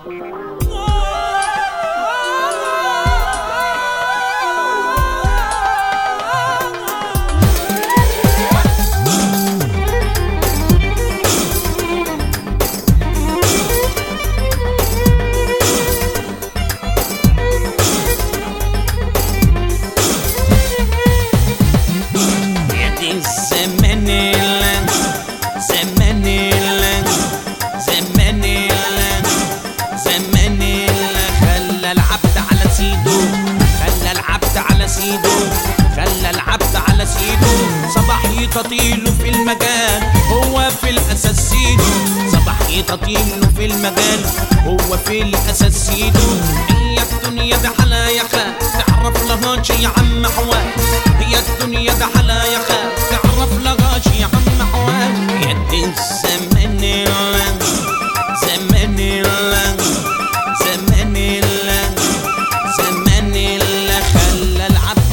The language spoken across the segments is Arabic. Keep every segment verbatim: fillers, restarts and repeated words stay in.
خلى العبد على سيده، صباح يطيله في المجال هو في الأساس سيده، صباح يطيله في المجال هو في الأساس سيده. هي الدنيا ده حلا يا خال تعرف لهاش يا عم حوال، هي الدنيا ده حلا يا خال تعرف لهاش يا عم حوال. يا دي الزمن الله زمن الله زمن الله زمن الله خلى العبد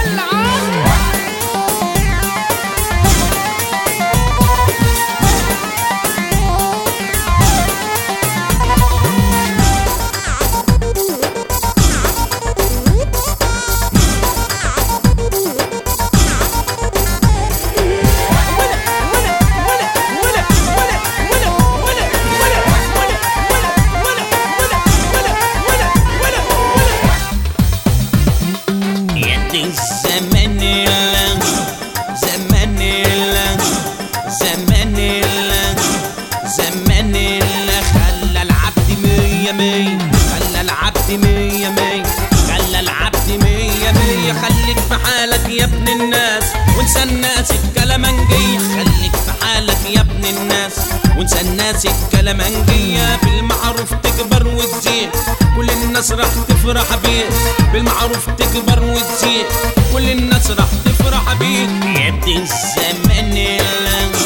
زمان الله زمان الله زمان الله زمان الله خلى العبد مية مية خلى العبد مية مية خلى العبد مية مية. خليك في حالك يا ابن الناس وانسى الناس الكلامنجية، خليك في حالك يا ابن الناس وانسى الناس الكلامنجية. بالمعروف تكبر وتزيد كل الناس راح تفرح بيك، بالمعروف تكبر وتزيد كل الناس راح تفرح بيك. يا دي الزمان الله